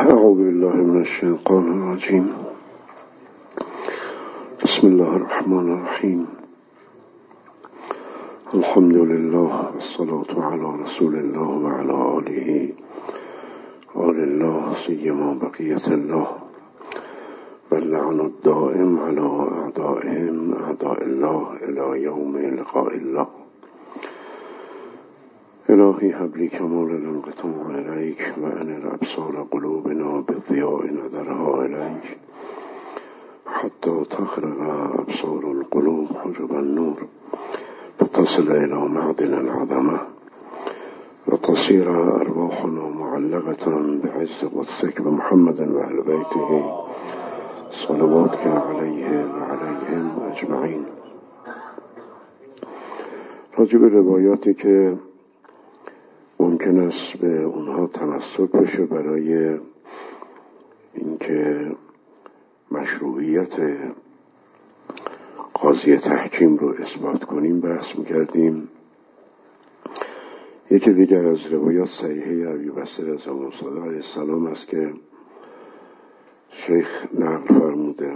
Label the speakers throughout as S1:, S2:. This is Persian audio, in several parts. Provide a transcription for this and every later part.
S1: اعوذ بالله من الشیطان الرجیم. بسم الله الرحمن الرحیم. الحمد لله والصلاة على رسول الله وعلى آله آل الله سیما بقیة الله واللعن الدائم على اعدائهم اعداء الله الى یوم لقاء الله. الهی هب لی کمال الانقطاع الیک و انر ابصار قلوبنا بالضیاء نظرها الیک حتی تخرق ابصار القلوب حجب النور فتصل الى معدن العظمه و تصیر ارواحنا معلقة بعز قدسک بمحمد و اهل بیته صلواتک علیه و علیهم اجمعین. راجب روایاتی که ممکن است به اونها تمسک بشه برای اینکه مشروعیت قاضی تحکیم رو اثبات کنیم بحث میکردیم. یکی دیگر از روایات صحیحه ابی بصیر از امام صادق علیه السلام است که شیخ نقل فرموده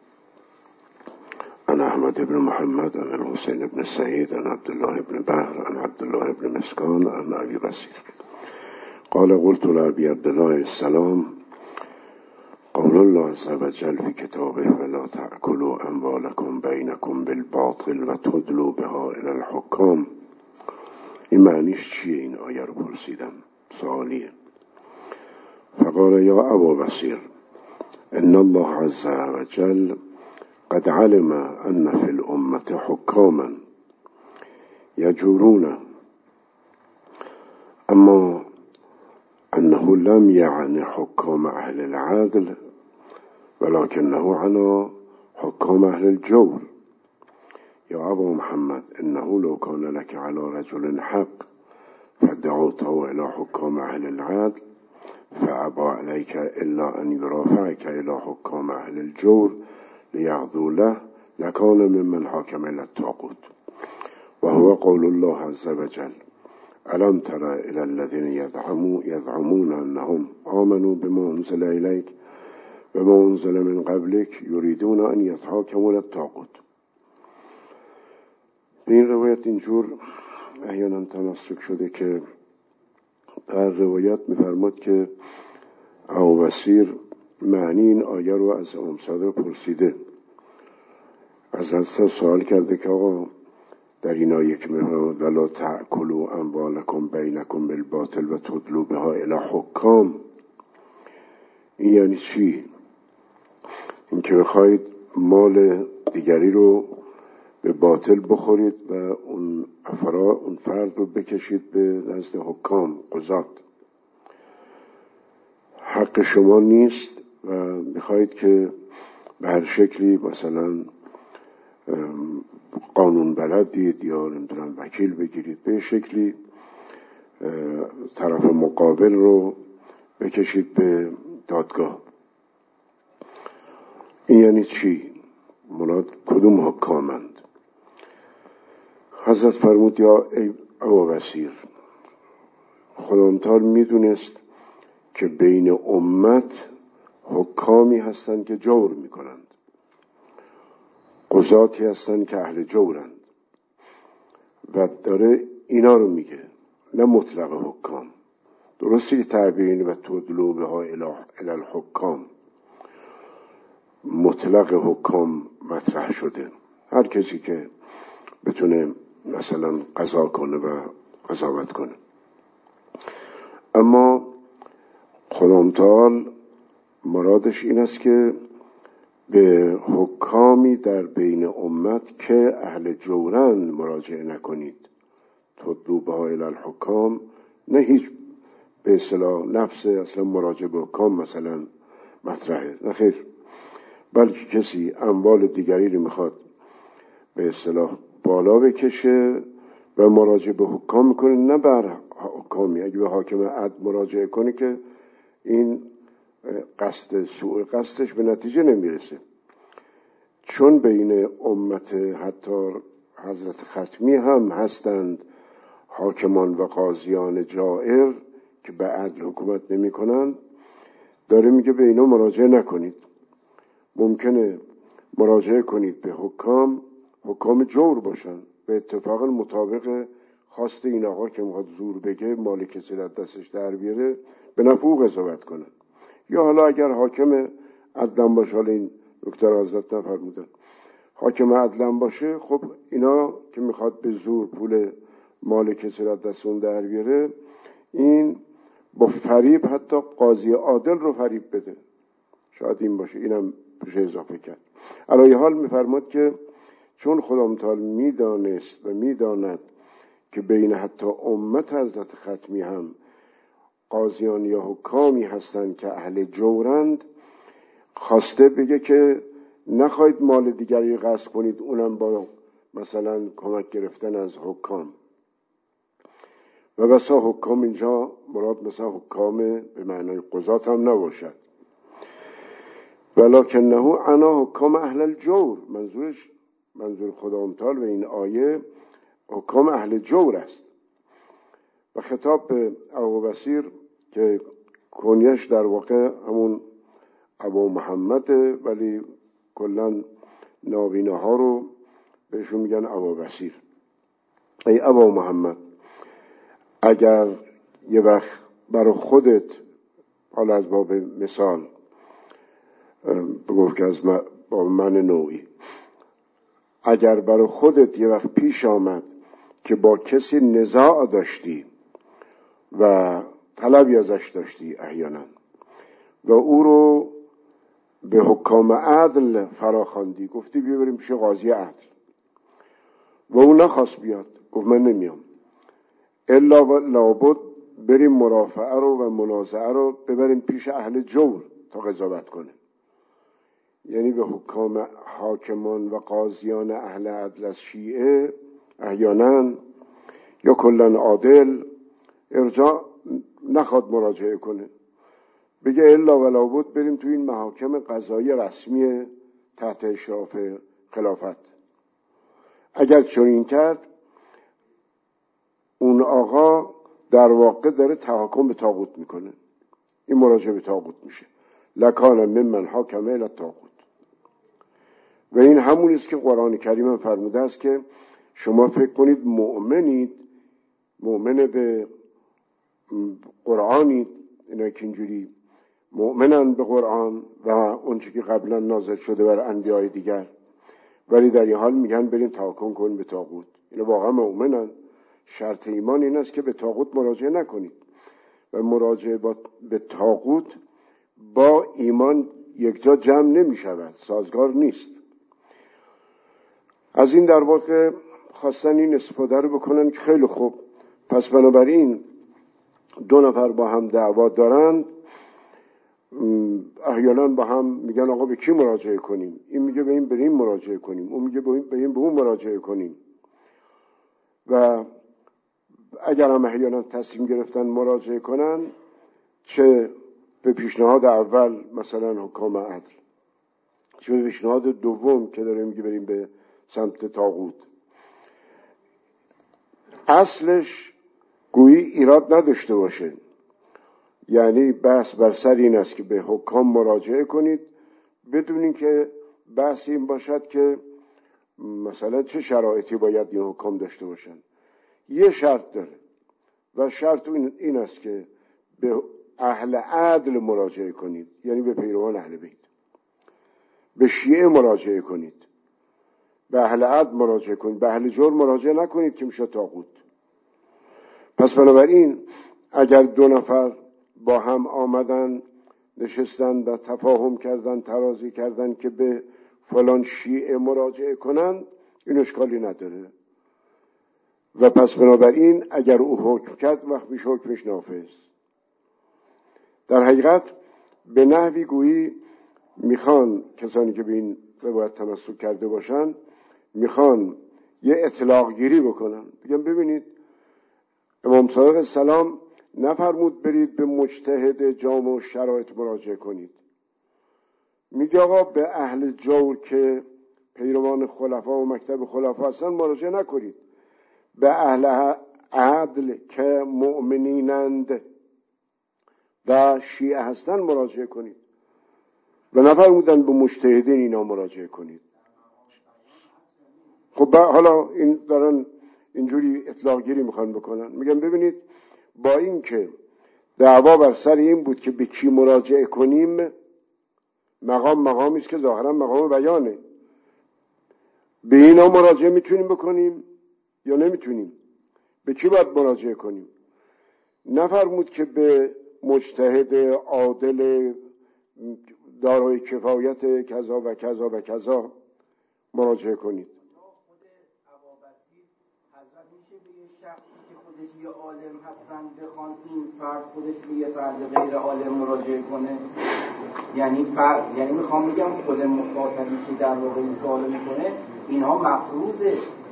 S1: عن احمد بن محمد عن الحسین بن سعید عن عبدالله بن بحر عن عبدالله بن مسکان عن ابی بصیر قال قلت لأبي عبد الله السلام قول الله عز وجل في كتابه ولا تأكلوا أموالكم بينكم بالباطل و تدلوا بها إلى الحكام. این معنیش چیه؟ این آیه رو پرسیدم، سوالیه. فقال یا ابا بصیر ان الله عز وجل قد علم ان في الامة حكاما يجورون اما انه لم يعني حكام اهل العدل ولكنه عنا حكام اهل الجور. يا ابا محمد انه لو كان لك على رجل حق فدعوته الى حكام اهل العدل فابى عليك الا ان يرافعك الى حكام اهل الجور ليغدو له لكان ممن حاكم الى الطاغوت وهو قول الله عز وجل ألم تر إلى الذين يزعمون أنهم آمنوا بما أنزل إليك وما أنزل من قبلك يريدون أن يتحاكموا إلى الطاغوت. به این روایت اینجور احیانا تمسک شده که در روایت می‌فرماد که ابو بصیر معنی این آیه رو از امام صادق پرسیده، از حضرت سوال کرده که آقا در این آیه که می‌فرماد ولا تأکلوا اموالکم بینکم بالباطل و تدلوا بها الی حکام، این یعنی چی؟ این که بخواید مال دیگری رو به باطل بخورید و اون فرد رو بکشید به نزد حکام، قضات. حق شما نیست و میخواید که به هر شکلی مثلا قانون بلدید یا نمیدونم وکیل بگیرید، به شکلی طرف مقابل رو بکشید به دادگاه. این یعنی چی؟ مراد کدوم حکامند؟ حضرت فرمود یا ای ابا بصیر، خدا متعال میدونست که بین امت حکامی هستند که جور میکنند، قضاتی هستند که اهل جورند و داره اینا رو میگه، نه مطلق حکام. درسته که تعبیر اینه و تدلوا بها الی الحکام، مطلق حکام مطرح شده، هر کسی که بتونه مثلا قضا کنه و قضاوت کنه. اما خدا متعال مرادش این است که به حکامی در بین امت که اهل جورند مراجعه نکنید. تدلوا بها الی الحکام نه هیچ به اصطلاح نفس اصلا مراجعه به حکام مثلا مطرحه، نه خیر، بلکه کسی اموال دیگری رو میخواد به اصطلاح بالا بکشه و مراجعه به حکام میکنه، نه بر حکامی. اگه به حاکم عدل مراجعه کنه که این سوء قصدش به نتیجه نمیرسه، چون بین امت حتی حضرت ختمی هم هستند حاکمان و قاضیان جائر که به عدل حکومت نمی کنند. داره میگه به اینا مراجعه نکنید. ممکنه مراجعه کنید به حکام جور باشن، به اتفاق مطابق خواست این آقا که میخواد زور بگه، مال کسی را دستش در بیاره، به نفع او قضاوت کنن. یا حالا اگر حاکم عدلن باشه، حالا این دکتر حضرت نفرمودن حاکم عدلن باشه، خب اینا که میخواد به زور پول مال کسی را دستون در بیاره، این با فریب حتی قاضی عادل رو فریب بده. شاید این باشه، اینم بشه اضافه کرد. علی حال میفرماد که چون خدا متعال میدانست و میداند که بین حتی امت حضرت ختمی هم قاضیان یا حکامی هستند که اهل جورند، خواسته بگه که نخواهید مال دیگری غصب کنید، اونم با مثلا کمک گرفتن از حکام. و بسا حکام اینجا مراد مثلا حکام به معنای قضات هم نباشد، ولکنه انا حکام اهل الجور. منظور خدا متعال و این آیه حکام اهل جور است. و خطاب به ابوبصیر که کنیش در واقع همون ابو محمده، ولی کلن نابینه ها رو بهشون میگن ابوبصیر. ای ابو محمد، اگر یه وقت برای خودت، حالا از باب مثال بگفت که از باب من نوعی، اگر برای خودت یه وقت پیش آمد که با کسی نزاع داشتی و طلبی ازش داشتی احیانا و او رو به حکام عدل فراخواندی، گفتی بیا بریم پیش قاضی عدل و او نخواست بیاد، گفت من نمیام، الا و لابد بریم مرافعه رو و منازعه رو ببریم پیش اهل جور تا قضاوت کنه. یعنی به حکام حاکمان و قاضیان اهل عدل از شیعه احیانا یا کلن عادل ارجاع نخواد مراجعه کنه، بگه الا و لابد بریم تو این محاکم قضایی رسمی تحت اشراف خلافت. اگر چنین کرد، اون آقا در واقع داره تحاکم به طاغوت میکنه، این مراجعه به طاغوت میشه. لکان ممن حاکم الی الطاغوت. و این همون است که قرآن کریم هم فرموده است که شما فکر کنید مؤمنید، مؤمن به قرآنید، اینا که اینجوری مؤمنن به قرآن و اونچه که قبلا نازل شده بر انبیاء دیگر، ولی در این حال میگن بریم تحاکم کنیم به طاغوت. اینا واقعا مؤمنن. شرط ایمان این است که به طاغوت مراجعه نکنید و مراجعه به طاغوت با ایمان یک جا جمع نمی شود، سازگار نیست. از این در واقع خواستن این استفاده رو بکنن که خیلی خوب، پس بنابراین دو نفر با هم دعوا دارند، احیانا با هم میگن آقا به کی مراجعه کنیم؟ این میگه به این بریم مراجعه کنیم، اون میگه به این به اون مراجعه کنیم. و اگر هم احیانا تصمیم گرفتن مراجعه کنن، چه به پیشنهاد اول مثلا حکام عدل، چه به پیشنهاد دوم که داره میگه بریم به سمت طاغوت، اصلش گویی ایراد نداشته باشه. یعنی بحث بر سر این است که به حکام مراجعه کنید بدون اینکه بحث این باشد که مثلا چه شرایطی باید این حکام داشته باشن. یه شرط داره و شرط این است که به اهل عدل مراجعه کنید، یعنی به پیروان اهل بیت. به شیعه مراجعه کنید، به اهل عدل مراجعه کنید، به اهل جور مراجعه نکنید که میشه طاغوت. پس بنابراین اگر دو نفر با هم آمدن نشستن و تفاهم کردن، ترازی کردن که به فلان شیعه مراجعه کنن، این اشکالی نداره. و پس بنابراین اگر او حکم کرد، وقت میشه حکمش نافذ. در حقیقت به نحوی گویی میخوان کسانی که به این روایت تمسک کرده باشن، میخوان یه اطلاق گیری بکنن، بگن ببینید امام صادق السلام نفرمود برید به مجتهد جامع و شرایط مراجعه کنید. میگه آقا به اهل جور که پیروان خلفا و مکتب خلفا هستن مراجعه نکنید، به اهل عدل که مؤمنینند و شیعه هستن مراجعه کنید و نفرمودن به مجتهدین اینا مراجعه کنید. خب حالا این دارن اینجوری اطلاقگیری میخوان بکنن، میگن ببینید با این که دعوا بر سر این بود که به کی مراجعه کنیم، مقامی است که ظاهرا مقام بیانه، به اینا مراجعه میتونیم بکنیم یا نمیتونیم، به کی باید مراجعه کنیم؟ نفرمود که به مجتهد عادل دارای کفایت کذا و کذا و کذا مراجعه کنید.
S2: خودش یه عالم هستن بخوان این فرد خودش به یه فرد غیر عالم مراجعه کنه؟ یعنی میخوام بگم خود مخاطبی که در واقع این سوال میکنه اینها مفروضه.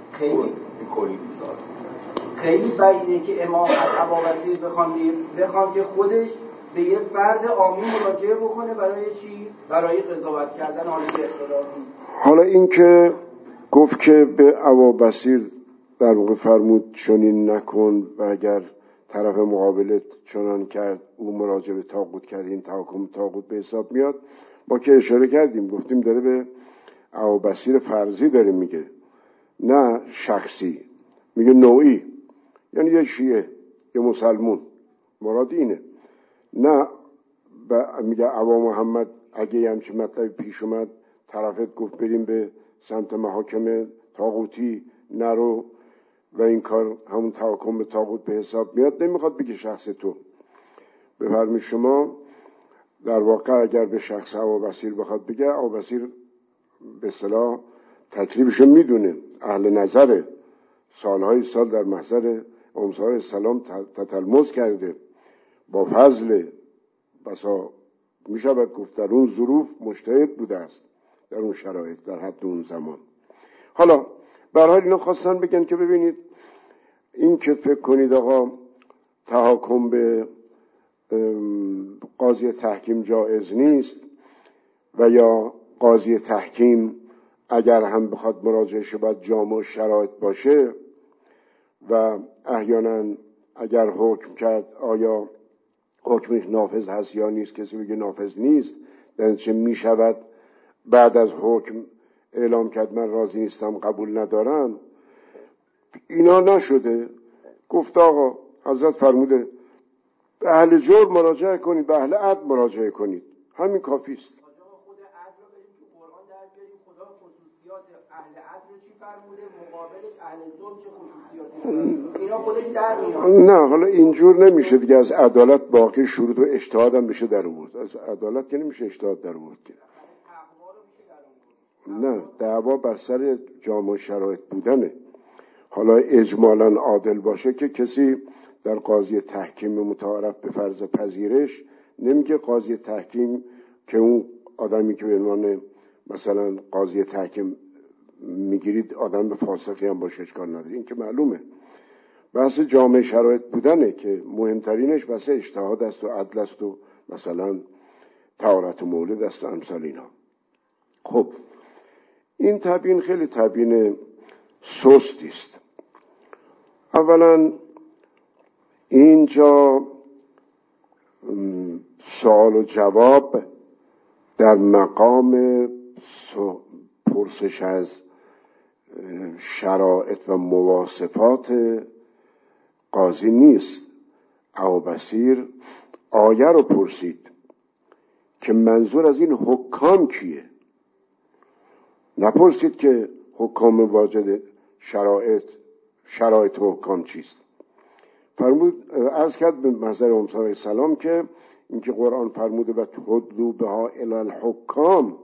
S2: خیلی بعیده که امام از ابوبکر بخوان که خودش به یه فرد عامی مراجعه بکنه برای چی؟ برای قضاوت کردن حال اختلافی.
S1: حالا این که گفت که به ابوبکر در واقع فرمود چنین نکن و اگر طرف مقابلت چنان کرد او مراجعه به طاغوت کرد، این تحاکم طاغوت به حساب میاد. ما که اشاره کردیم گفتیم داره به ابوبکر فرضی داره میگه، نه شخصی، میگه نوعی، یعنی یه شیعه یه مسلمون، مراد اینه. نه میگه ابا محمد اگه همچین مطلبی پیش اومد طرفت گفت بریم به سمت محاکم طاغوتی نرو و این کار همون تحاکم به طاغوت به حساب میاد، نمیخواد بگه شخص تو. بفرمایید شما در واقع اگر به شخص ابوبکر بخواد بگه، ابوبکر به اصطلاح تکلیفشو میدونه، اهل نظره، سالهای سال در محضر امام صادق السلام تتلمذ کرده، با فضل بسا میشود گفت در اون ظروف مجتهد بوده است، در اون شرایط، در حد اون زمان. حالا به هر حال اینا خواستن بگن که ببینید این که فکر کنید آقا تحاکم به قاضی تحکیم جایز نیست و یا قاضی تحکیم اگر هم بخواد مراجعه باید جامع شرایط باشه و احیانا اگر حکم کرد آیا حکمش نافذ هست یا نیست، کسی بگه نافذ نیست، در چه می شود بعد از حکم اعلام کرد من راضی نیستم قبول ندارم. اینا نشده. گفت آقا حضرت فرموده به اهل جور مراجعه کنید، به اهل عدل مراجعه کنید، همین کافی است.
S2: خود عدل رو بریم تو قرآن در بیاریم، خدا خصوصیات اهل عدل رو چی فرموده، مقابلش اهل ظلم چه خصوصیاتی، اینا خودش در میاد.
S1: نه حالا اینجور نمیشه دیگه، از عدالت باقی شروط و اجتهاد هم بشه در آورد، از عدالت که نمیشه اجتهاد در آورد که. نه دعوا بر سر جامع شرایط بودنه. حالا اجمالاً عادل باشه که کسی در قاضی تحکیم متعارف به فرض پذیرش نمیگه قاضی تحکیم که اون آدمی که به عنوان مثلا قاضی تحکیم میگیرید آدم به فاسقی هم باشه اشکال نداره، این که معلومه. بحث جامع شرایط بودنه که مهمترینش بحث اجتهاد است و عدل است و مثلا طهارت مولد است و امثال اینا. خب این تبیین خیلی تبیین سستی است. اولا اینجا سوال و جواب در مقام پرسش از شرایط و مواصفات قاضی نیست. ابوبکر آیه رو پرسید که منظور از این حکام کیه، نپرسید که حکام واجد شرایط حکام چیست. فرمود عرض کرد به محضر امام صادق السلام که اینکه قرآن فرموده و تدلو بها الی الحکام،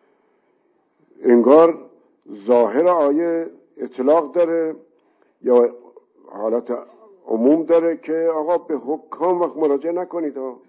S1: انگار ظاهر آیه اطلاق داره یا حالت عموم داره که آقا به حکام وقت مراجعه نکنید ها.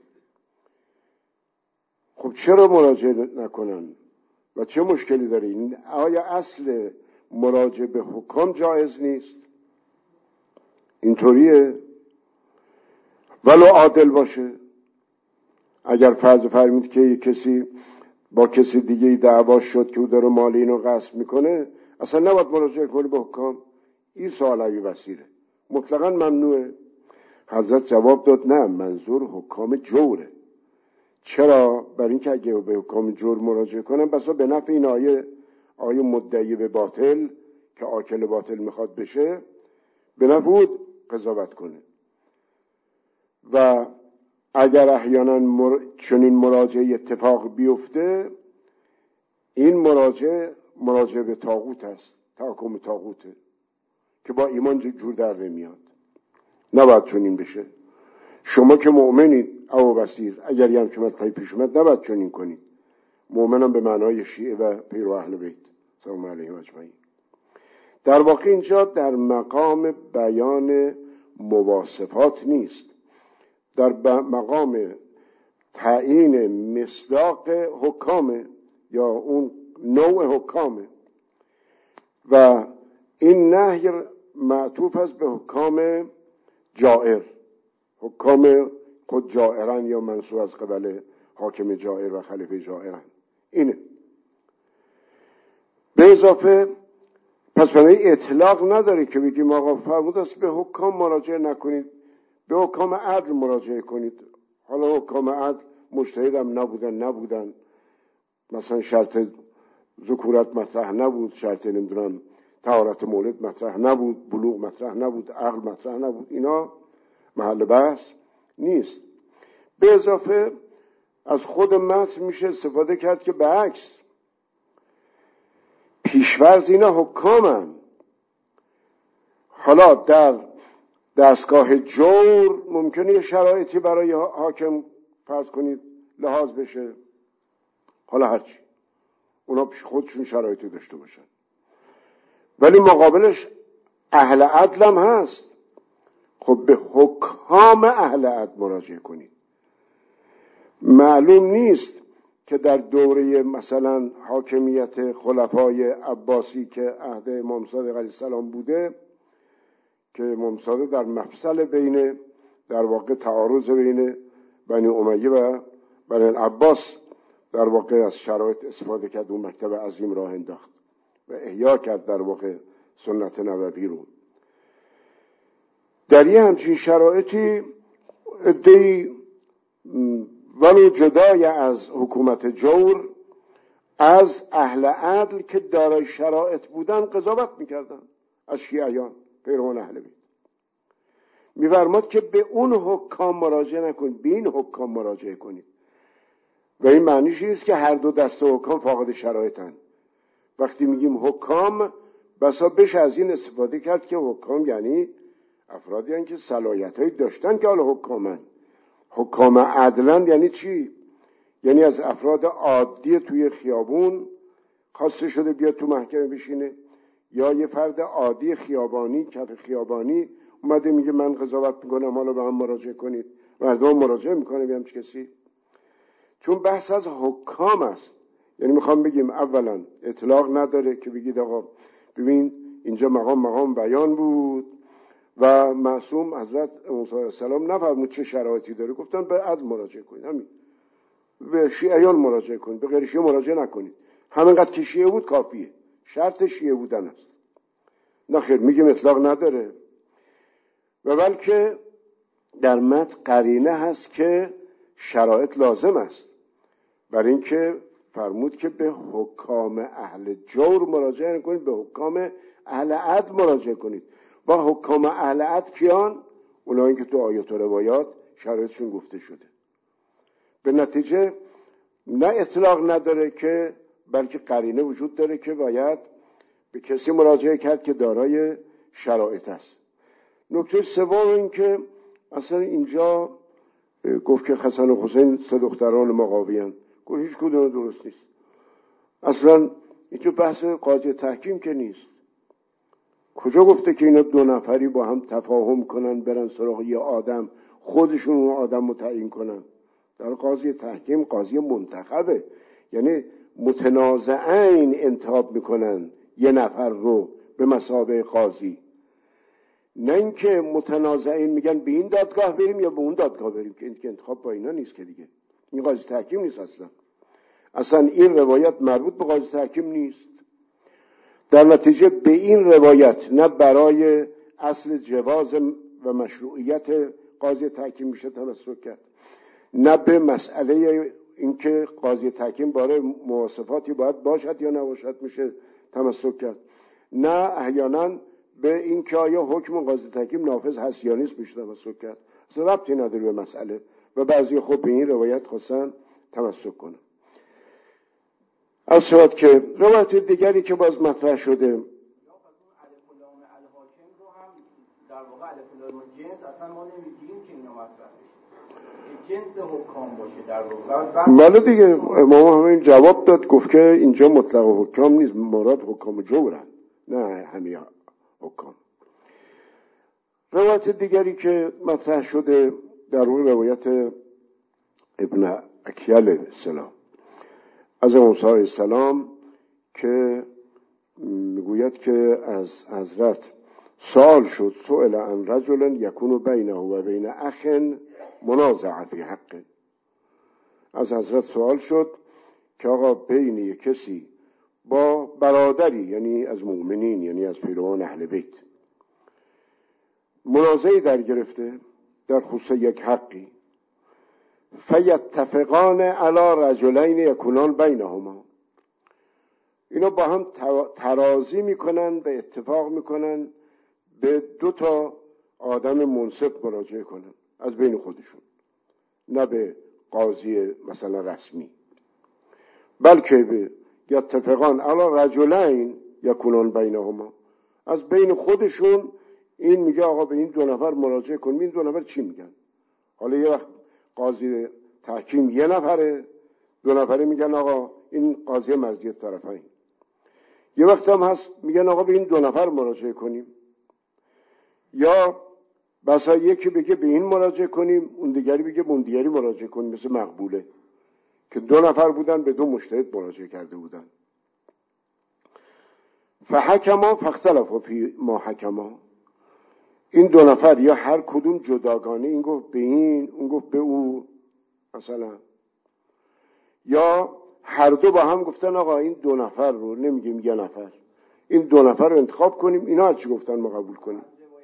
S1: خب چرا مراجعه نکنن و چه مشکلی داره؟ این آیا اصل مراجعه به حکام جایز نیست؟ اینطوریه ولو عادل باشه. اگر فرض فرمید که کسی با کسی دیگه دعوا شد که او داره مال اینو غصب میکنه، اصلا نباید مراجعه کنه به حکام. این سوال ابوبکره، مطلقاً ممنوعه. حضرت جواب داد نه، منظور حکام جوره. چرا؟ برای اینکه اگه به حکام جور مراجعه کنم بسا به نفع این آیه مدعی به باطل که آکل باطل میخواد بشه به نفع بود قضاوت کنه. و اگر احیانا چنین مراجعه اتفاق بیفته، این مراجعه به طاغوت است، تحکم طاغوته که با ایمان جور در نمیاد. نباید چنین بشه. شما که مؤمنید او بصیر، اگر هم که مطلبی پیش اومد نباید چنین کنید. مؤمنم به معنای شیعه و پیرو اهل بیت سلام علیهم اجمعین. در واقع اینجا در مقام بیان مواصفات نیست، در مقام تعیین مصداق حکامه یا اون نوع حکامه. و این نهی معطوف است به حکام جائر. حکام خود جائرن یا منصوب از قبل حاکم جائر و خلیفه جائرن. اینه. به اضافه پس برای اطلاق نداره که بگیم آقا فرمود است به حکام مراجعه نکنید، به حکام عدل مراجعه کنید. حالا حکام عدل مجتهد هم نبودن، مثلا شرط ذکورت مطرح نبود، شرط نمیدونم طهارت مولد مطرح نبود، بلوغ مطرح نبود، عقل مطرح نبود، اینا محل بحث نیست. به اضافه از خود متن میشه استفاده کرد که به عکس پیشورز اینا حکامن. حالا در دستگاه جور ممکنه یه شرایطی برای حاکم فرض کنید لحاظ بشه، حالا هرچی اونا پیش خودشون شرایطی داشته باشن، ولی مقابلش اهل عدل هم هست. خب به حکام اهل عدل مراجعه کنید. معلوم نیست که در دوره مثلا حاکمیت خلفای عباسی که عهد امام صادق علیه السلام بوده، که امام صادق در مفصل بین در واقع تعارض بین بنی امیه و بنی العباس در واقع از شرایط استفاده کرد، اون مکتب عظیم راه انداخت و احیا کرد در واقع سنت نبوی رو. در یه همچین شرایطی عده‌ای ولو جدای از حکومت جور از اهل عدل که دارای شرایط بودن قضاوت میکردن، از شیعیان پیروان اهل بیت. میفرماد که به اون حکام مراجعه نکنید، به این حکام مراجعه کنید. و این معنیش نیست که هر دو دسته حکام فاقد شرایطن. وقتی میگیم حکام بسا بشه از این استفاده کرد که حکام یعنی افرادی هستند که صلاحیتایی داشتن که حالا حکامن. حکام عدلن یعنی چی؟ یعنی از افراد عادی توی خیابون خواسته شده بیاد تو محکمه بشینه، یا یه فرد عادی خیابانی کف خیابانی اومده میگه من قضاوت میکنم، حالا به هم مراجعه کنید. مردم مراجعه میکنه به همچه کسی. چون بحث از حکام است، یعنی میخوام بگیم اولا اطلاق نداره که بگید آقا ببین اینجا مقام بیان بود و معصوم حضرت موسی علیه السلام نفرمود چه شرایطی داره، گفتن به عدل مراجعه کنید، همین. به شیعیان مراجعه کنید، به غیر شیعه مراجعه نکنید. همینقدر که شیعه بود کافیه، شرط شیعه بودن است. نه خیر، میگیم اطلاق نداره. و بلکه در متن قرینه هست که شرایط لازم است، برای اینکه فرمود که به حکام اهل جور مراجعه نکنید، به حکام اهل عدل مراجعه کنید. با حکام اهل عدل کیان؟ اونایی که تو آیات و روایات شرایطشون گفته شده. به نتیجه نه اطلاق نداره که، بلکه قرینه وجود داره که باید به کسی مراجعه کرد که دارای شرایط است. نکته سوم این که اصلا اینجا گفت که حسن و حسین سه دختران مقاوی هستند. گفت هیچ کدوم درست نیست. اصلا اینجا بحث قاضی تحکیم که نیست. کجا گفته که اینا دو نفری با هم تفاهم کنن برن سراغ یه آدم، خودشون اون آدم رو تعیین کنن؟ در قاضی تحکیم قاضی منتخبه، یعنی متنازعین انتخاب میکنن یه نفر رو به مثابه قاضی، نه اینکه متنازعین میگن به این دادگاه بریم یا به اون دادگاه بریم، که این که انتخاب با اینا نیست که دیگه. این قاضی تحکیم نیست اصلا این روایت مربوط به قاضی تحکیم نیست. در نتیجه به این روایت نه برای اصل جواز و مشروعیت قاضی تحکیم میشه تمسک کرد، نه به مسئله اینکه قاضی تحکیم باره مواصفاتی باید باشد یا نباشد میشه تمسک کرد، نه احیانا به اینکه آیا حکم قاضی تحکیم نافذ هست یا نیست میشه تمسک کرد. اصلا ربطی نداره به مسئله و بعضی خود به این روایت خواستن تمسک کنن. از صورت که روایت دیگری که باز مطرح شده
S2: در واقع الف جنس اصلا ما نمیگیم که اینا مطرح بشه، جنس حکام باشه در واقع.
S1: بله دیگه امام همین جواب داد، گفت که اینجا مطلق حکام نیست، مراد حکام جورن، نه همه حکام. روایت دیگری که مطرح شده در روایت ابن اکیل السلام از موسی علیه السلام که میگوید که از حضرت سوال شد، سئل عن رجل یکون بینه و بین اخ منازعه فی حق. از حضرت سوال شد که آقا بین یک کسی با برادری، یعنی از مؤمنین، یعنی از پیروان اهل بیت، منازعه در گرفته در خصوص یک حقی، فیتفقان علی رجلین یکونان بینهما، اینا با هم ترازی میکنن و اتفاق میکنن به 2 آدم منصف مراجعه کنن از بین خودشون، نه به قاضی مثلا رسمی، بلکه به یتفقان علی رجلین یکونان بینهما، از بین خودشون این میگه آقا به این 2 نفر مراجعه کن، این 2 نفر چی میگن. حالا یه وقت قاضی تحکیم 1 نفره، 2 نفره میگن آقا این قاضی مرجع طرفین. یه وقت هم هست میگن آقا به این 2 نفر مراجعه کنیم، یا بسا یکی بگه به این مراجعه کنیم، اون دیگری بگه به اون دیگری مراجعه کنیم، مثل مقبوله که 2 نفر بودن به 2 مجتهد مراجعه کرده بودن. فحکما فاختلفوا فی ما حکما، این 2 نفر یا هر کدوم جداگانه، این گفت به این، اون گفت به او مثلا، یا هر دو با هم گفتن آقا این 2 نفر رو نمیگیم 1 نفر، این 2 نفر رو انتخاب کنیم، اینا هر چی گفتن ما قبول کنیم.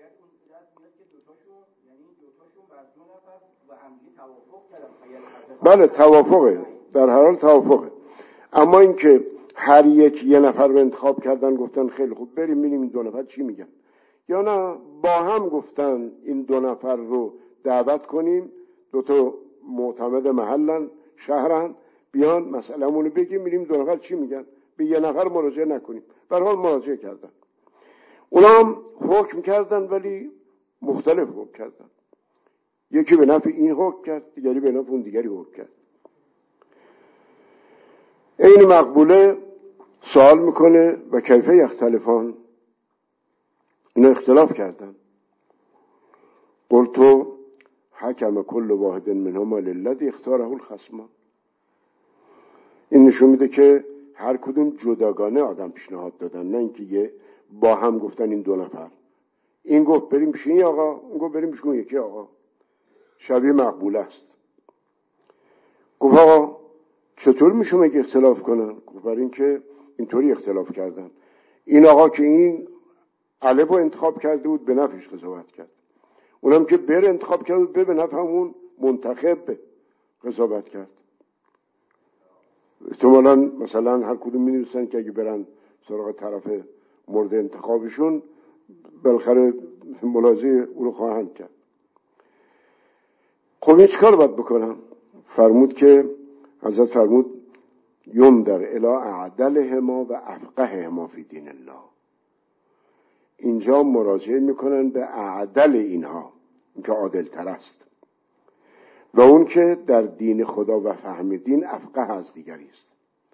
S1: بله توافقه، در هر حال توافقه. اما اینکه هر یک 1 نفر رو انتخاب کردن گفتن خیلی خوب بریم ببینیم این 2 نفر چی میگن، یا نه با هم گفتن این 2 نفر رو دعوت کنیم، 2 معتمد محلن شهرن، بیان مسئله‌مون رو بگیم ببینیم 2 نفر چی میگن، به 1 نفر مراجعه نکنیم. به هر حال مراجعه کردن، اونا هم حکم کردن ولی مختلف حکم کردن، یکی به نفع این حکم کرد، دیگری به نفع اون دیگری حکم کرد. این مقبوله سوال میکنه و کیف یختلفان، اینا اختلاف کردن. قلت حکم کل واحد منهما للذی اختاره الخصم. این نشون میده که هر کدوم جداگانه آدم پیشنهاد دادن، نه اینکه با هم گفتن این 2 نفر، این گفت بریم پیش این آقا، اون گفت بریم پیش اون یکی آقا. شبیه مقبوله است. گفت آقا چطور میشه مگه اختلاف کنن؟ گفت برای اینکه اینطوری اختلاف کردن، این آقا که این الف رو انتخاب کرده بود به نفعش قضاوت کرد، اونم که بر انتخاب کرده بود به نفع همون منتخب قضاوت کرد. احتمالاً مثلا هر کدوم می‌دونستن که اگه برن سراغ طرف مورد انتخابشون بالاخره ملاحظه او رو خواهند کرد. خب این چیکار باید بکنم؟ فرمود که حضرت فرمود یوم در الی اعدلهما و افقههما فی دین الله. اینجا مراجعه میکنن به اعدل اینها، این که عادل تر است، و اون که در دین خدا و فهم دین افقه از دیگری است.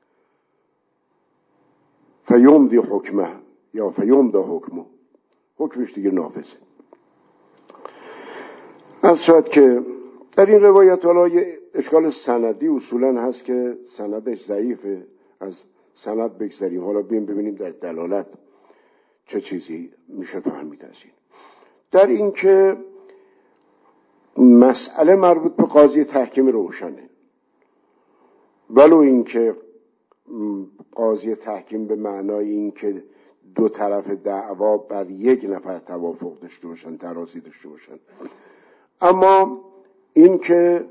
S1: فیوم دی حکمه یا فیوم دا حکمه، حکمش دیگه نافذه. از شاید که در این روایت حالا یه اشکال سندی اصولا هست که سندش ضعیفه، از سند بگذاریم، حالا ببینیم در دلالت چه چیزی میشه فهمید از این. در این که مسئله مربوط به قاضی تحکیم روشنه، ولو این که قاضی تحکیم به معنای این که 2 طرف دعوا بر 1 نفر توافق داشته باشن، تراضی داشته باشن، اما این که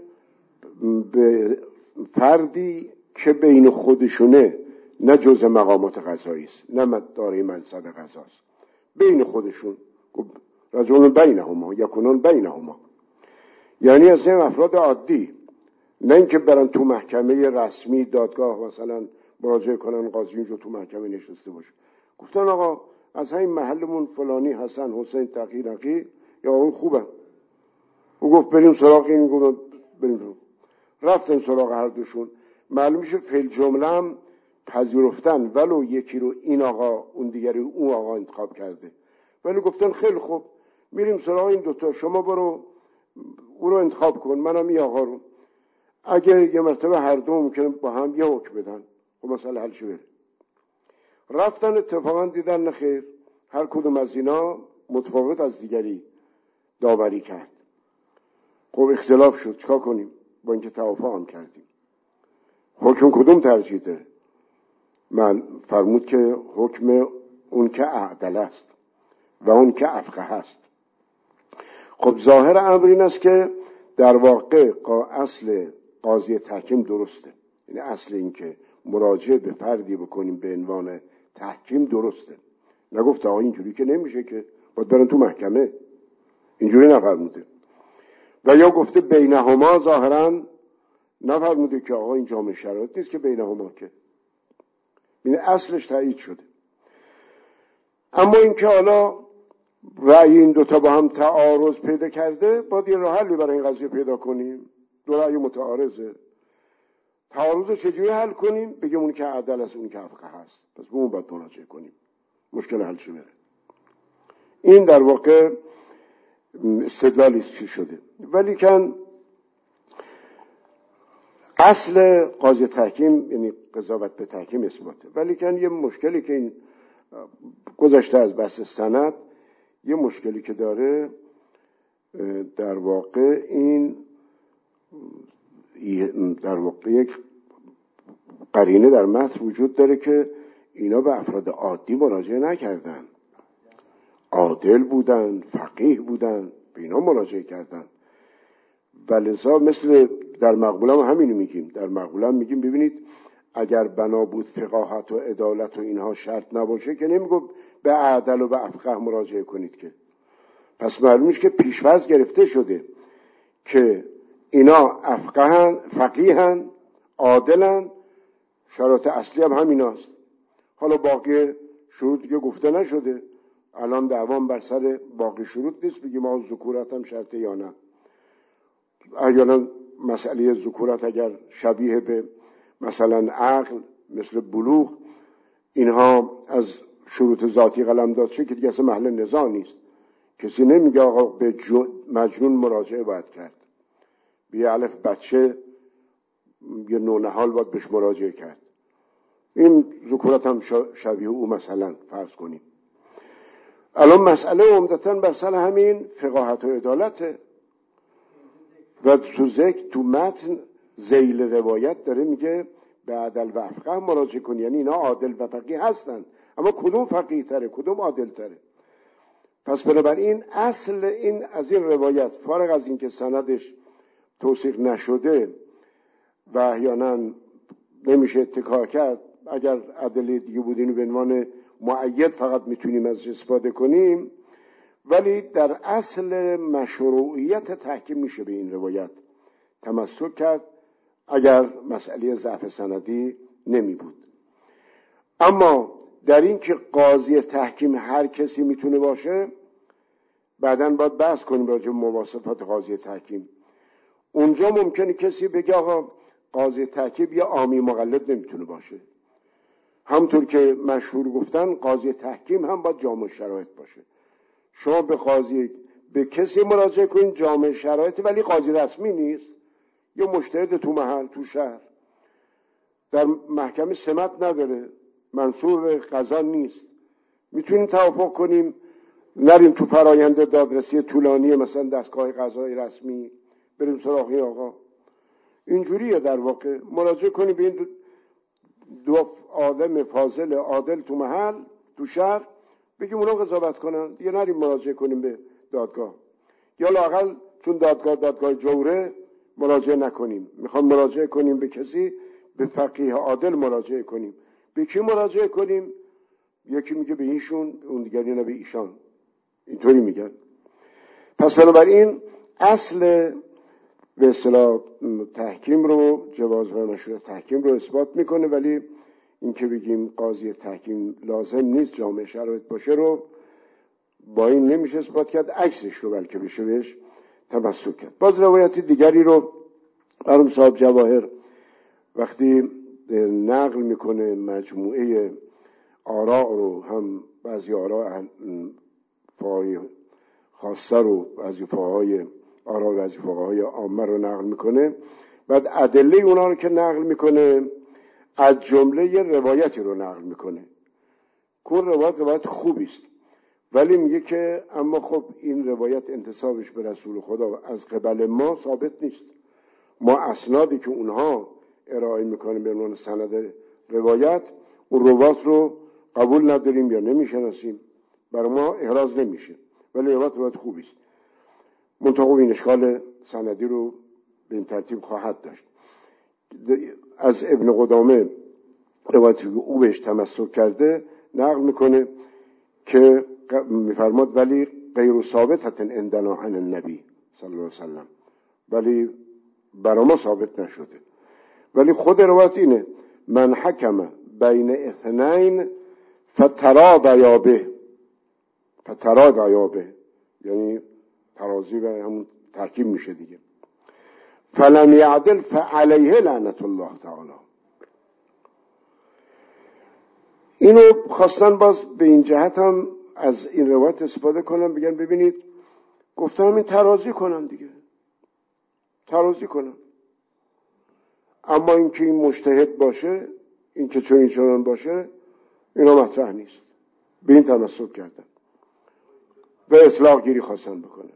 S1: به فردی که بین خودشونه، نه جزء مقامات قضایی است، نه دارای منصب قضاست، بین خودشون رجل بینهما یکونون بینهما، یعنی از این افراد عادی، نه اینکه برن تو محکمه رسمی دادگاه مثلا مراجعه کنن قاضی اونجا تو محکمه نشسته باشه. گفتن آقا از همین محلمون فلانی حسن حسین تقی نقی یا اون خوبه، او گفت بریم سراغ این، گفت بریم. رفتن سراغ هر دوشون، معلوم میشه فی الجمله هم پذیرفتن ولو یکی رو این آقا اون دیگری اون آقا انتخاب کرده، ولی گفتن خیلی خوب میریم سراغ این دوتا، شما برو او رو انتخاب کن، منم این آقا رو. اگه یه مرتبه هر دو ممکنه با هم یه حکم بدن، خب مسئله حل شه. رفتن اتفاقا دیدن نخیر، هر کدوم از اینا متفاوت از دیگری داوری کرد. خب اختلاف شد، چیکار کنیم؟ با اینکه توافق هم کردیم، حکم کدوم ترجیح داره؟ من فرمود که حکم اون که اعدل است و اون که افقه است. خب ظاهر امر این است که در واقع اصل قاضی تحکیم درسته، یعنی اصل این که مراجعه به فردی بکنیم به عنوان تحکیم درسته. نگفت آقا اینجوری که نمیشه که باید برن تو محکمه، اینجوری نفرموده. و یا گفته بینهما، ظاهرا نفرموده که آقا این جامع شرایط نیست که بینهما، که این اصلش تایید شده. اما اینکه حالا رأی این دوتا با هم تعارض پیدا کرده، باید یه راه حلی برای این قضیه پیدا کنیم. دو رأی متعارضه، تعارض چجوری حل کنیم؟ بگیم اون که عدل است اون که افقه هست، پس به اون باید مراجعه کنیم، مشکل حل شه بره. این در واقع استدلالی است که شده. ولی کن اصل قاضی تحکیم یعنی قضاوت به تحکیم اثباته. ولی کن یه مشکلی که این گذشته از بحث سند، یه مشکلی که داره در واقع این در واقع یک قرینه در متن وجود داره که اینا به افراد عادی مراجعه نکردن، عادل بودن، فقیه بودن، به اینا مراجعه کردن. ولذا مثل در مقبوله هم همینو میگیم، در مقبوله هم میگیم ببینید اگر بنا بود فقاهت و عدالت و اینها شرط نباشه که نمیگم به عدل و به افقه مراجعه کنید که. پس معلومش که پیش‌فرض گرفته شده که اینا افقهن، فقیهن، عادلن، شرایط اصلی هم همیناست. حالا باقی شروط دیگه گفته نشده، الان دعوام بر سر باقی شروط نیست بگیم ما ذکورت هم شرطه یا نه. احیانا مسئله ذکورت اگر شبیه به مثلا عقل مثل بلوغ اینها از شروط ذاتی قلمداد شه که دیگه اصلا محل نزاع نیست. کسی نمیگه آقا به مجنون مراجعه باید کرد، به یه الف بچه یه نونهال باید بهش مراجعه کرد. این ذکورت هم شبیه او مثلا فرض کنیم. الان مسئله عمدتاً بر سر همین فقاهت و عدالته و تو متن ذیل روایت داره میگه به عدل و افقه مراجعه کن، یعنی اینا عادل و فقیه هستن، اما کدوم فقیه تره کدوم عادل تره. پس بنابراین اصل این از این روایت فارغ از این که سندش توثیق نشده و احیانا نمیشه اتکا کرد، اگر ادله دیگه بود اینو به عنوان مؤید فقط میتونیم ازش استفاده کنیم، ولی در اصل مشروعیت تحکیم میشه به این روایت تمسک کرد اگر مسئله ضعف سندی نمی بود. اما در این که قاضی تحکیم هر کسی میتونه باشه، بعداً باید بحث کنیم راجع به مواصفات قاضی تحکیم. اونجا ممکنه کسی بگه آقا قاضی تحکیم یا عامی مقلد نمیتونه باشه، همطور که مشهور گفتن قاضی تحکیم هم باید جامع شرایط باشه. شما به کسی مراجعه کنید جامع شرایط ولی قاضی رسمی نیست، یا مجتهد تو محل تو شهر در محکمه سمت نداره، منصور قضا نیست، میتونیم توافق کنیم نریم تو فرایند دادرسی طولانی مثلا دستگاه قضایی رسمی، بریم سراغ آقا. اینجوریه در واقع مراجعه کنیم به این دو آدم فاضل عادل تو محل تو شهر، بگیم اونا قضاوت کنن، دیگه نریم مراجعه کنیم به دادگاه. یا لااقل چون دادگاه جوره مراجعه نکنیم، میخوام مراجعه کنیم به کسی، به فقیه عادل مراجعه کنیم. به کی مراجعه کنیم؟ یکی میگه به ایشون، اون دیگری نه به ایشان، اینطوری میگن. پس بنابراین اصل به اصطلاح تحکیم رو، جواز و مشروع تحکیم رو اثبات میکنه، ولی این که بگیم قاضی تحکیم لازم نیست جامع شرایط باشه رو با این نمیشه اثبات کرد، عکسش رو بلکه بشه بهش تمسک کرد. باز روایت دیگری رو مرحوم صاحب جواهر وقتی نقل میکنه مجموعه آراء رو، هم بعضی آراء فقهای خاصه رو، بعضی فقهای آراء بعضی فقهای عامه رو نقل میکنه، بعد ادله اونا رو که نقل میکنه از جمله یه روایتی رو نقل میکنه که اون روایت خوبی است، ولی میگه که اما خب این روایت انتسابش به رسول خدا از قبل ما ثابت نیست. ما اسنادی که اونها ارائه میکنه به عنوان سند روایت، اون روایت رو قبول نداریم یا نمیشناسیم، برای ما احراز نمیشه، ولی روایت خوبی است. منتها این اشکال سندی رو به این ترتیب خواهد داشت. از ابن قدامه روایتی که او بهش تمسک کرده نقل میکنه که میفرماد ولی غیر ثابتة عندنا عن النبی صلی الله علیه وسلم، ولی برای ما ثابت نشده. ولی خود روایت اینه من حکم بین اثنین فتراضیا به، یعنی ترازی و همون تحکیم میشه دیگه. فلم یعدل فعلیه لعنت الله تعالی. اینو خواستن باز به این جهت هم از این روایت استفاده کنن، بگن ببینید گفتم این ترازی کنن دیگه، ترازی کنن، اما اینکه این مجتهد باشه، این که چنین باشه، اینا مطرح نیست. به این تمسک کردن، به اطلاق گیری خواستن بکنن.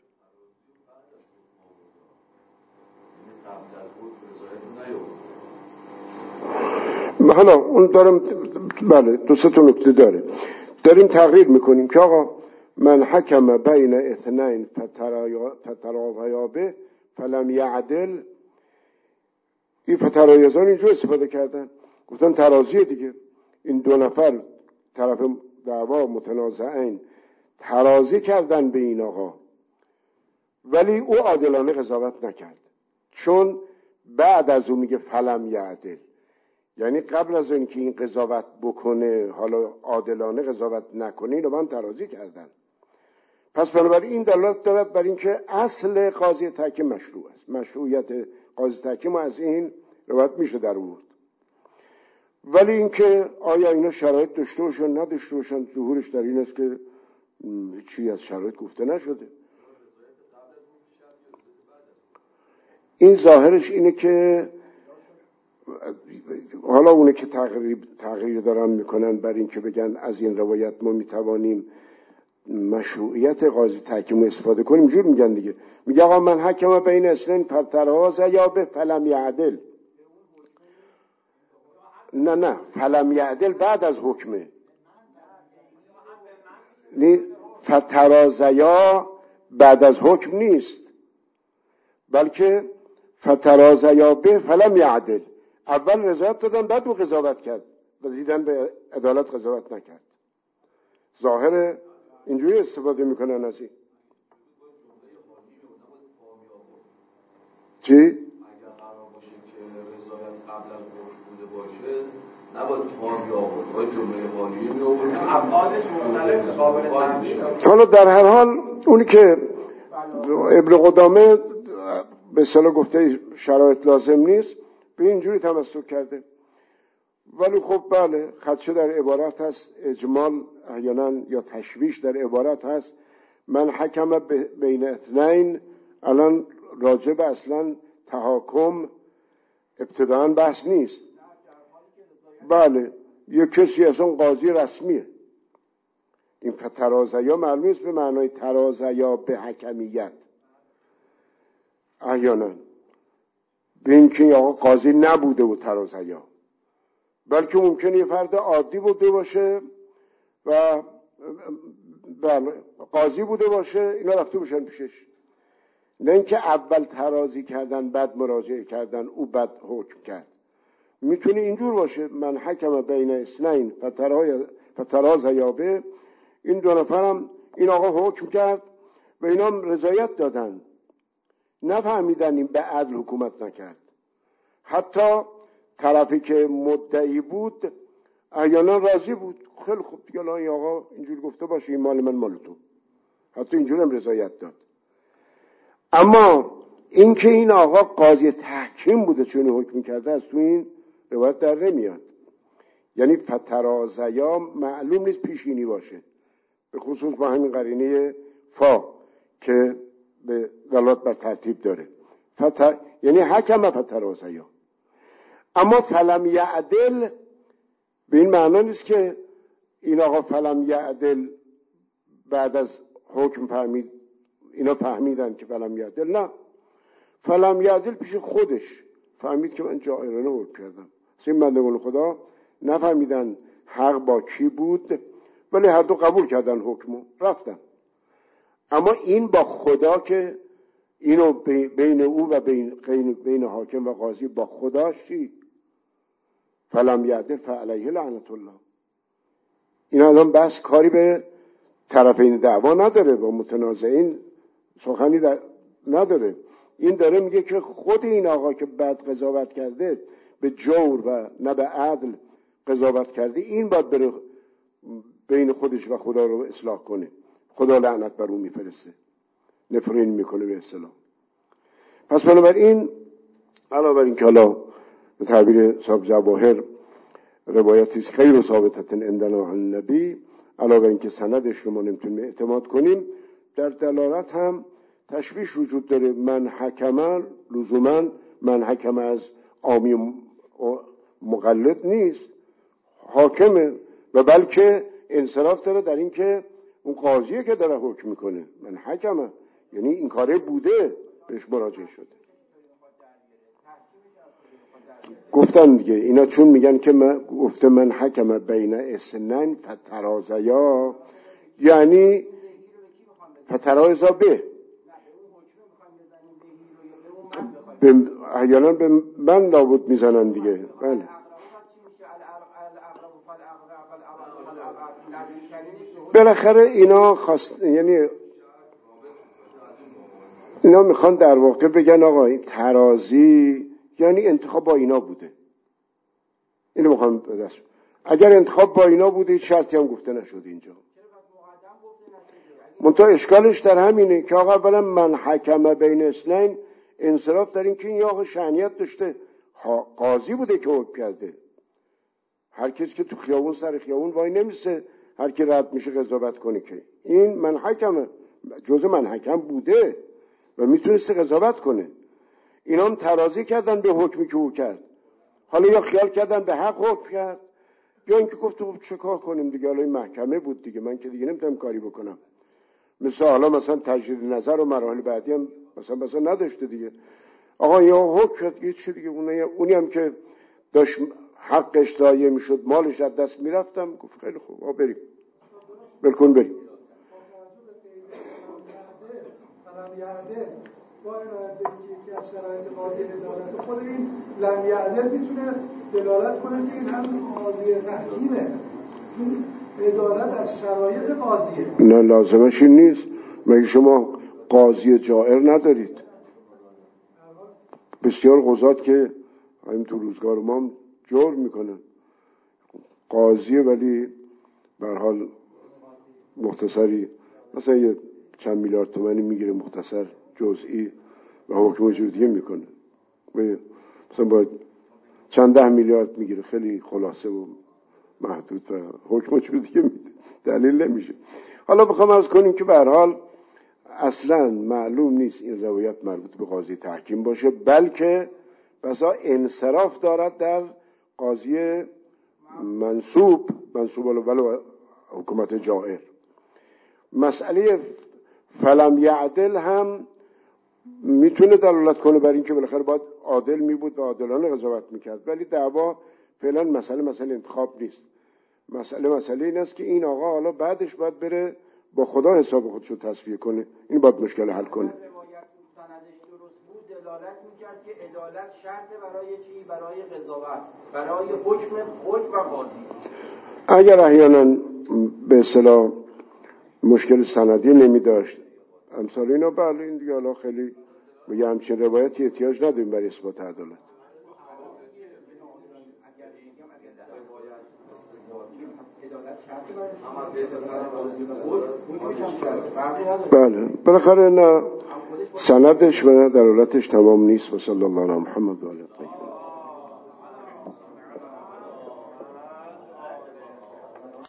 S1: حالا اون دارم، بله دو سه تا نکته داره، داریم تقریر میکنیم که آقا من حکم بین اثنین فتراضیا به فلم یعدل. این فترایزان اینجور استفاده کردن، گفتن ترازیه دیگه، این دو نفر طرف دعوا متنازعین ترازی کردن به این آقا، ولی او عادلانه قضاوت نکرد، چون بعد از اون میگه فلم یعدل، یعنی قبل از اینکه این قضاوت بکنه، حالا عادلانه قضاوت نکنه، اینو با هم ترازی کردن. پس بنابراین این دلالت دارد بر اینکه اصل قاضی تحکیم مشروع است. مشروعیت قاضی تحکیم از این روایت میشه در آورد. ولی اینکه آیا اینا شرایط داشته باشن نداشته باشن، ظهورش در این است که چی از شرایط گفته نشده. این ظاهرش اینه که حالا اونه که تغییر دارن میکنن بر این که بگن از این روایت ما میتوانیم مشروعیت قاضی تحکیم استفاده کنیم، جور میگن دیگه. میگه آقا من حکم بین اثنین فتراضیا به فلم یعدل. نه فلم یعدل بعد از حکمه، فتراضیا بعد از حکم نیست، بلکه فتراضیا به فلم یعدل. اول رضایت دادن بعد او قضاوت کرد و دیدن به عدالت قضاوت نکرد. ظاهر اینجوری استفاده میکنن از این. چی؟
S3: اگر قرار باشه که رضایت قبل از حکم بوده باشه نباید تمامی آورد، باید جمله حالیه می آورد، افعالش مختلف قابل تنظیم.
S1: حالا در هر حال اونی که ابن قدامه به اصطلاح گفته شرایط لازم نیست، به اینجوری تمسک کرده. ولی خب بله خدشه در عبارت هست، اجمال احیانا یا تشویش در عبارت هست. من حکم بین اثنین، الان راجب اصلا تحاکم ابتداءً بحث نیست. بله یک کسی اصلا قاضی رسمیه. این ترازیا معلوم است به معنای ترازیا به حکمیت، احیانا به این که آقا قاضی نبوده و ترازیا، بلکه ممکنه یه فرد عادی بوده باشه و بله قاضی بوده باشه، اینا رفته باشن پیشش، نه اینکه اول ترازی کردن بعد مراجعه کردن او بعد حکم کرد. میتونه اینجور باشه من حکم بین اثنین فتراز یابه، این دو نفرم این آقا حکم کرد و اینا هم رضایت دادن، نفهمیدن این به عدل حکومت نکرد. حتی طرفی که مدعی بود احیانا راضی بود، خیلی خوب دیگه این آقا اینجور گفته باشه این مال من مال تو، حتی اینجور هم رضایت داد. اما اینکه این آقا قاضی تحکیم بوده چون حکم کرده از تو این روایت در نمیاد. یعنی فترازیا معلوم نیست پیشینی باشه، به خصوص با همین قرینه فا که به دلالت بر ترتیب داره. یعنی حکم فترازیا. اما فلم یعدل به این معنا نیست که این آقا فلم یعدل بعد از حکم فهمید، اینا فهمیدن که فلم یعدل، نه، فلم یعدل پیش خودش فهمید که من جائرانه حکم کردم. این بندگان خدا نفهمیدن حق با کی بود، ولی هر دو قبول کردن حکمو رفتن. اما این با خدا که اینو بین او و بین حاکم و قاضی با خداش چی؟ فلم یعدل فعلیه لعنت الله. این الان بس کاری به طرفین دعوا نداره، با متنازعین سخنی نداره. این داره میگه که خود این آقا که بد قضاوت کرده، به جور و نه به عدل قضاوت کرده، این باید بره بین خودش و خدا رو اصلاح کنه. خدا لعنت بر اون میفرسته، نفرین میکنه به اصطلاح. پس بنابراین علاوه بر این که حالا به تعبیر صاحب جواهر روایتی است خیر ثابتتن عندنا عن النبی، علاوه بر این که سندش رو ما نمیتونیم اعتماد کنیم، در دلالت هم تشویش وجود داره. من حکم لزوما من حکم از عامی مقلد نیست، حاکمه و بلکه انصراف داره در این که اون قاضیه که داره حکم میکنه. من حکمه یعنی این کاره بوده بهش مراجعه شده. گفتن دیگه اینا چون میگن که گفته من حکم بین اثنین فترازیا، یعنی فترازا به احیانا به من لابد میزنن دیگه. بله بالاخره اینا یعنی اینا میخوان در واقع بگن آقا این ترازی یعنی انتخاب با اینا بوده. اینو میخوان بدست. اگر انتخاب با اینا بوده شرطی هم گفته نشد اینجا. منتها اشکالش در همینه که آقا اولا من حکم بین اثنین، انصراف در این که این آقا شأنیت داشته، قاضی بوده که حکم کرده. هر کسی که تو خیابون سر خیابون وای نمیسه هر کی رد میشه قضاوت کنه که این من حکمه، جزء من حکم بوده و میتونسته قضاوت کنه. اینا هم ترازی کردن به حکمی که او کرد. حالا یا خیال کردن به حق حکم کرد، یا اینکه گفت خب چه کار کنیم دیگه، حالا این محکمه بود دیگه، من که دیگه نمیتونم کاری بکنم. مثلا تجدید نظر و مراحل بعدی هم مثلا نداشته دیگه. آقا یا حکم کرد یه چی دیگه، اونی هم که داشت حقش ضایع میشد، مالش از دست میرفتم، گفت خیلی خوب آ بریم بلکن بریم.
S4: با ارائه به یکی از شرایط قاضی عدالت خود این لم یعدل میتونه دلالت کنه که این هم قاضی تحکیمه، چون عدالت از شرایط قاضیه.
S1: نه لازمش این نیست. مگه شما قاضی جائر ندارید؟ بسیار قضات که همین تو روزگار ما هم جور میکنن، قاضیه ولی به هر حال مختصری مثلا یه چند میلیارد تومانی میگیره مختصر جزئی و حکم وجودیه میکنه، مثلا باید چند ده میلیارد میگیره خیلی خلاصه و محدود و حکم وجودیه میده، دلیل نمیشه. حالا بخوام عرض کنیم که به هر حال اصلا معلوم نیست این روایت مربوط به قاضی تحکیم باشه، بلکه بسا انصراف دارد در قاضی منصوب ولو حکومت جائر. مسئله فلم یعدل هم میتونه دلالت کنه بر این که بالاخره باید عادل می بود و عادلانه قضاوت میکرد، ولی دعوا فعلا مسئله انتخاب نیست. مسئله این است که این آقا حالا بعدش باید بره با خدا حساب خودشو تصفیه کنه، این باید مشکل حل کنه.
S2: روایت سند عدالت شرط برای چی؟ برای قضاوت، برای حکم و قاضی.
S1: اگر احیانا به اصطلاح مشکل سندی نمی داشت امثال اینا، بله این دیگه حالا خیلی به همچین روایتی احتیاج نداریم برای اثبات عدالت. بله بالاخره نه سندش و نه دلالتش تمام نیست. و صلی الله علی محمد و علی